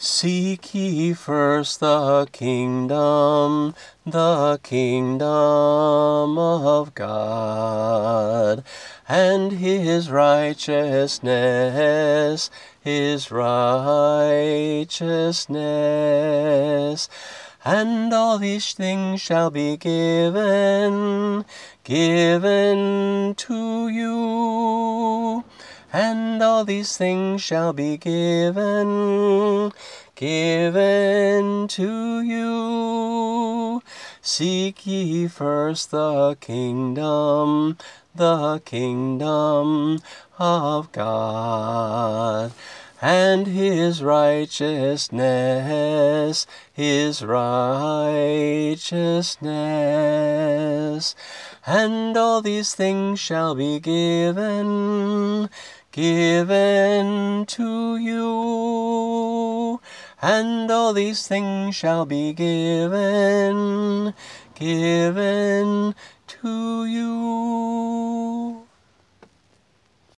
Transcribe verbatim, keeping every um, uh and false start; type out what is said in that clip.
Seek ye first the kingdom, the kingdom of God, and his righteousness, his righteousness. And all these things shall be given, given to you. And all these things shall be given, given to you. Seek ye first the kingdom, the kingdom of God, and his righteousness, his righteousness. And all these things shall be given, given to you. And all these things shall be given, given to you.